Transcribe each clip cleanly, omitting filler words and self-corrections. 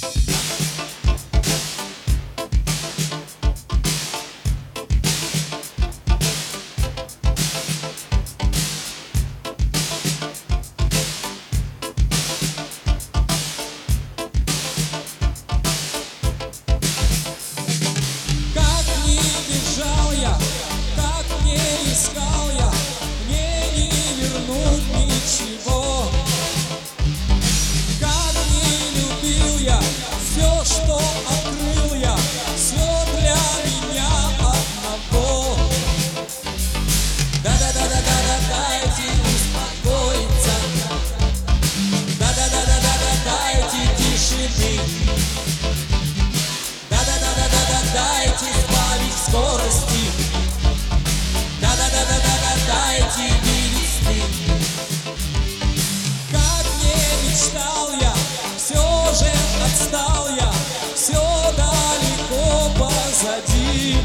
Искал я, мне не вернуть ничего. Как не любил я, все, что открыл я, все для меня одного. Да-да-да-да-да, дайте успокоиться. Да-да-да-да-да, дайте тишины. Да-да-да-да-да, дайте сбавить скорости. Дайте весны. Как не мечтал я, все же отстал я, все далеко позади.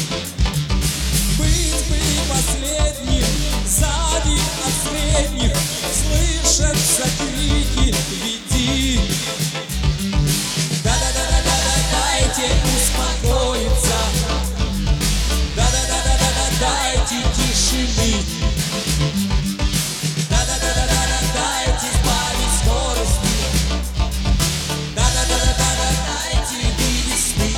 Быть бы последним, сзади от средних, слышатся крики «Веди!». Да-да-да-да-да, дайте успокоиться. Да-да-да-да-да, дайте тишины. Да-да-да-да-да, дайте сбавить скорости. Да-да-да-да-да, дайте весны.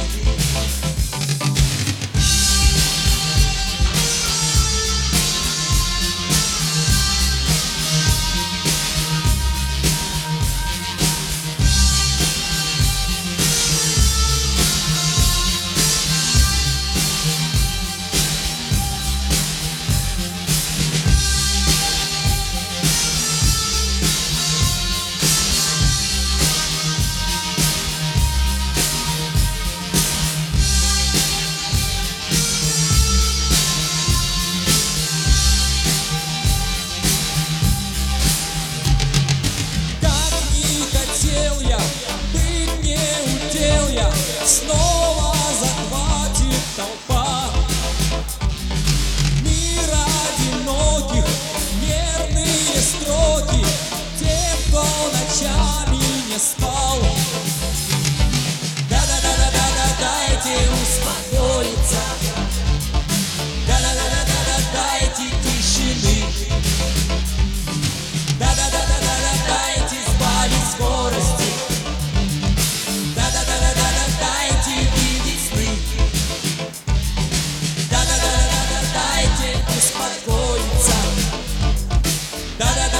Снова захватит толпа мир одиноких, нервные строки, те, кто ночами не спал. Да-да-да-да-да, дайте успокоиться. Да-да-да-да-да, дайте тишины. Да-да-да-да-да, дайте сбавить скорости. Успокоиться.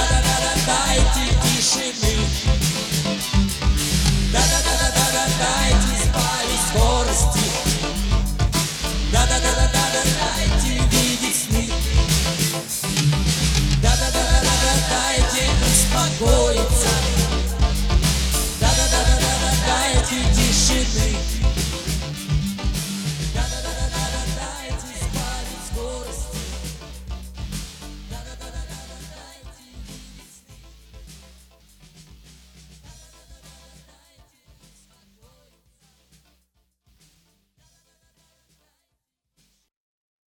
Да-да-да-да-да, дайте тишины. Да-да-да-да-да, дайте